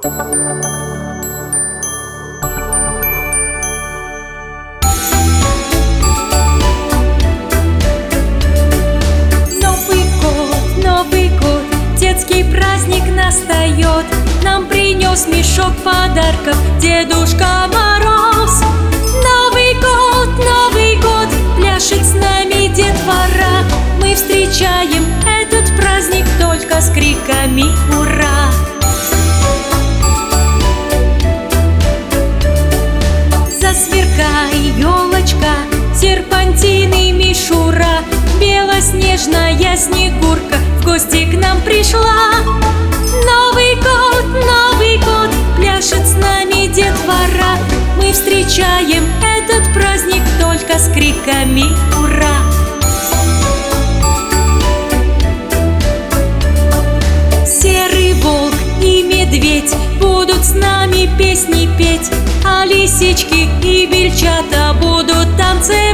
Новый год, детский праздник настает. Нам принес мешок подарков Дедушка Мороз. Новый год, пляшет с нами детвора. Мы встречаем этот праздник только с криками «Ура!». Засверкай, елочка, серпантины, мишура, белоснежная снегурка в гости к нам пришла. Новый год, пляшет с нами детвора. Мы встречаем этот праздник только с криками «Ура!». Серый волк и медведь будут с нами песни петь, а лисички и бельчата будут танцевать.